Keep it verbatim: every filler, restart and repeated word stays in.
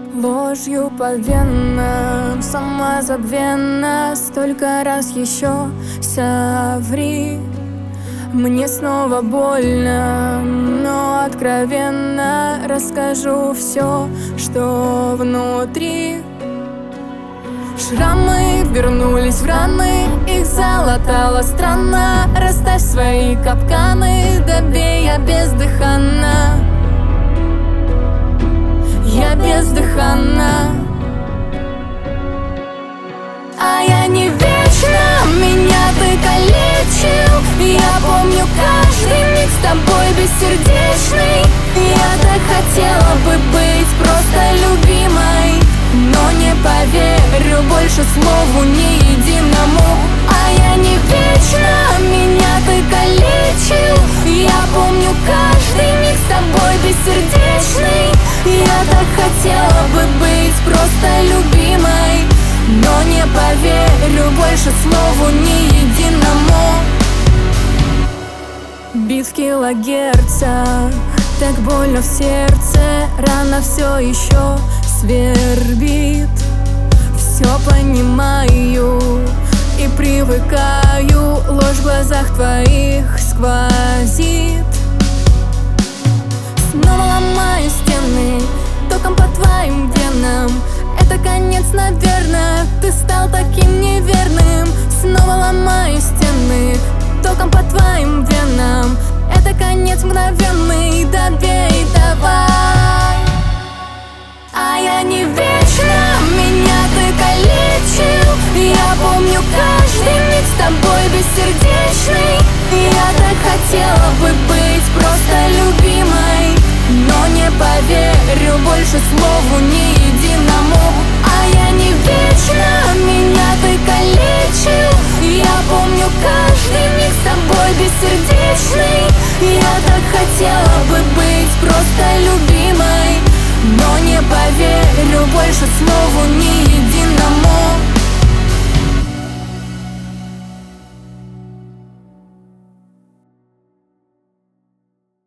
Ложью по венам, самозабвенно, столько раз еще соври. Мне снова больно, но откровенно расскажу все, что внутри. Шрамы вернулись в раны, их залатала странно. Расставь свои капканы, добей, я бездыханна. Я бездыханна. А я не вечно, меня ты калечил. Я помню каждый миг с тобой бессердечный. Я так хотела бы быть просто любимой, но не поверю больше слову ни единому. А я не вечно, меня ты калечил. Я помню каждый миг с тобой бессердечный. Я так хотела бы быть просто любимой, но не поверю больше слову ни единому. Бит в килогерцах, так больно в сердце, рана все еще свербит. Все понимаю и привыкаю, ложь в глазах твоих сквозит. Снова ломаю стены, током по твоим венам. Это конец, наверное, ты стал таким неверным. Снова ломаю стены, током по твоим венам. Это конец мгновенный, добей, давай. А я не вечно, меня ты калечил. Я помню каждый миг с тобой бессердечный. Я так хотела бы быть просто любимой, но не поверю больше слову ни единому. А я не вечно, меня ты калечил. Я помню каждый миг с тобой бессердечный. Я так хотела